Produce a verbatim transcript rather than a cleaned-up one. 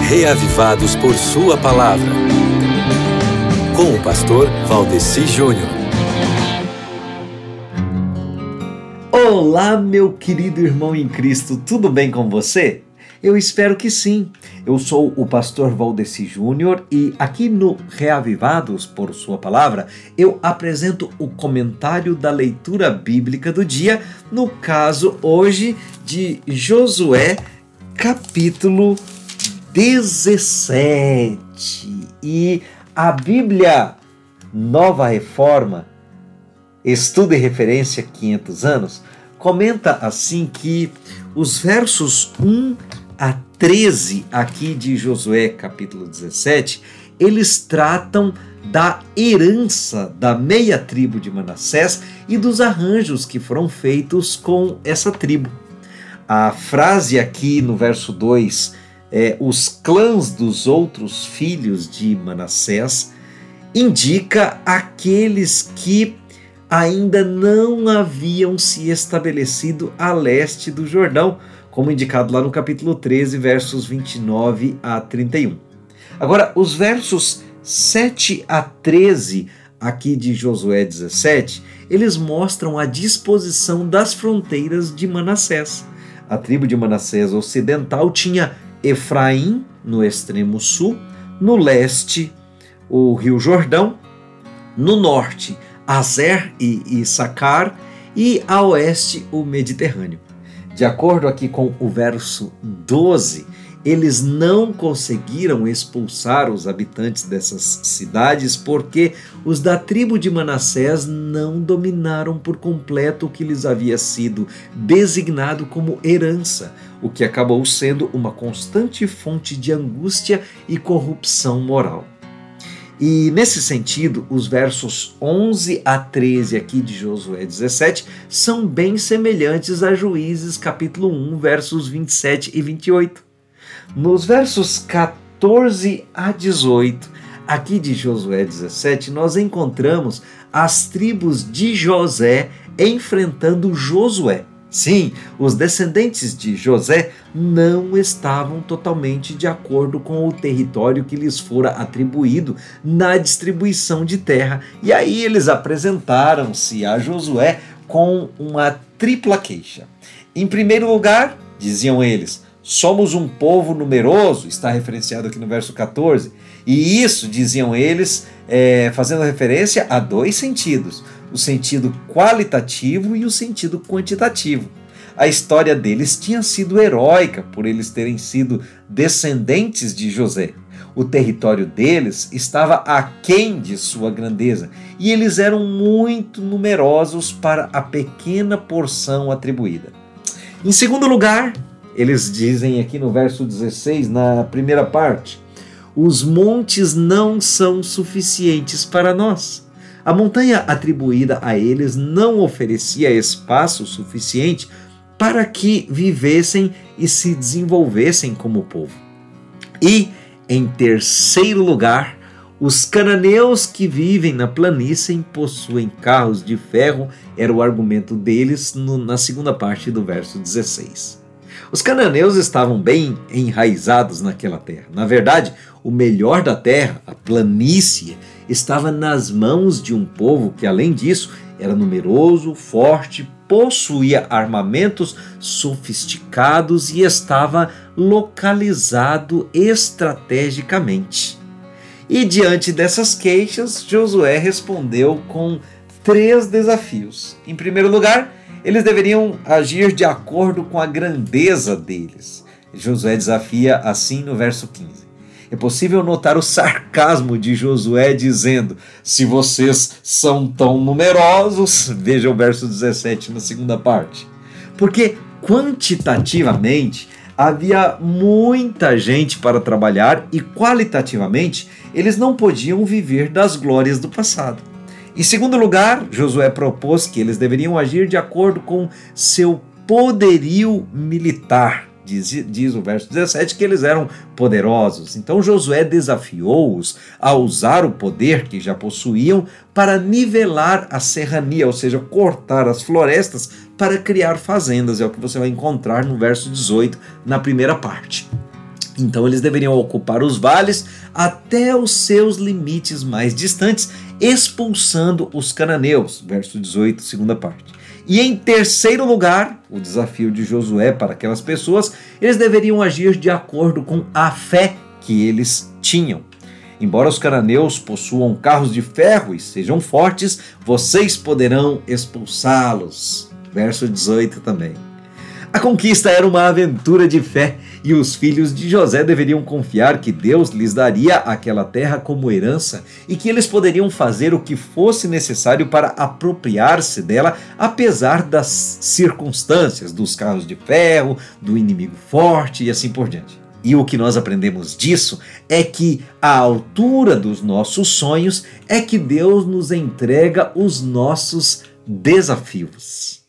Reavivados por Sua Palavra, com o pastor Valdeci Júnior. Olá, meu querido irmão em Cristo, tudo bem com você? Eu espero que sim. Eu sou o pastor Valdeci Júnior e aqui no Reavivados por Sua Palavra, eu apresento o comentário da leitura bíblica do dia, no caso hoje de Josué, capítulo dezessete. E a Bíblia Nova Reforma, Estudo e Referência quinhentos anos, comenta assim que os versos um a treze aqui de Josué capítulo dezessete, eles tratam da herança da meia tribo de Manassés e dos arranjos que foram feitos com essa tribo. A frase aqui no verso dois, é, os clãs dos outros filhos de Manassés, indica aqueles que ainda não haviam se estabelecido a leste do Jordão, como indicado lá no capítulo treze, versos vinte e nove a trinta e um. Agora, os versos sete a treze aqui de Josué dezessete, eles mostram a disposição das fronteiras de Manassés. A tribo de Manassés ocidental tinha Efraim no extremo sul, no leste o rio Jordão, no norte Azer e Issacar e a oeste o Mediterrâneo. De acordo aqui com o verso doze, eles não conseguiram expulsar os habitantes dessas cidades porque os da tribo de Manassés não dominaram por completo o que lhes havia sido designado como herança, o que acabou sendo uma constante fonte de angústia e corrupção moral. E nesse sentido, os versos onze a treze aqui de Josué dezessete são bem semelhantes a Juízes capítulo um, versos vinte e sete e vinte e oito. Nos versos quatorze a dezoito, aqui de Josué dezessete, nós encontramos as tribos de José enfrentando Josué. Sim, os descendentes de José não estavam totalmente de acordo com o território que lhes fora atribuído na distribuição de terra, e aí eles apresentaram-se a Josué com uma tripla queixa. Em primeiro lugar, diziam eles, somos um povo numeroso, está referenciado aqui no verso quatorze, e isso, diziam eles, é, fazendo referência a dois sentidos, o sentido qualitativo e o sentido quantitativo. A história deles tinha sido heróica por eles terem sido descendentes de José. O território deles estava aquém de sua grandeza e eles eram muito numerosos para a pequena porção atribuída. Em segundo lugar, eles dizem aqui no verso dezesseis, na primeira parte, os montes não são suficientes para nós. A montanha atribuída a eles não oferecia espaço suficiente para que vivessem e se desenvolvessem como povo. E, em terceiro lugar, os cananeus que vivem na planície possuem carros de ferro, era o argumento deles no, na segunda parte do verso dezesseis. Os cananeus estavam bem enraizados naquela terra. Na verdade, o melhor da terra, a planície, estava nas mãos de um povo que, além disso, era numeroso, forte, possuía armamentos sofisticados e estava localizado estrategicamente. E diante dessas queixas, Josué respondeu com três desafios. Em primeiro lugar, eles deveriam agir de acordo com a grandeza deles. Josué desafia assim no verso quinze. É possível notar o sarcasmo de Josué dizendo, se vocês são tão numerosos, veja o verso dezessete na segunda parte. Porque quantitativamente havia muita gente para trabalhar e qualitativamente eles não podiam viver das glórias do passado. Em segundo lugar, Josué propôs que eles deveriam agir de acordo com seu poderio militar. Diz, diz o verso dezessete que eles eram poderosos. Então Josué desafiou-os a usar o poder que já possuíam para nivelar a serrania, ou seja, cortar as florestas para criar fazendas. É o que você vai encontrar no verso dezoito, na primeira parte. Então eles deveriam ocupar os vales até os seus limites mais distantes, expulsando os cananeus. Verso dezoito, segunda parte. E em terceiro lugar, o desafio de Josué para aquelas pessoas, eles deveriam agir de acordo com a fé que eles tinham. Embora os cananeus possuam carros de ferro e sejam fortes, vocês poderão expulsá-los. Verso dezoito também. A conquista era uma aventura de fé e os filhos de José deveriam confiar que Deus lhes daria aquela terra como herança e que eles poderiam fazer o que fosse necessário para apropriar-se dela, apesar das circunstâncias, dos carros de ferro, do inimigo forte e assim por diante. E o que nós aprendemos disso é que a altura dos nossos sonhos é que Deus nos entrega os nossos desafios.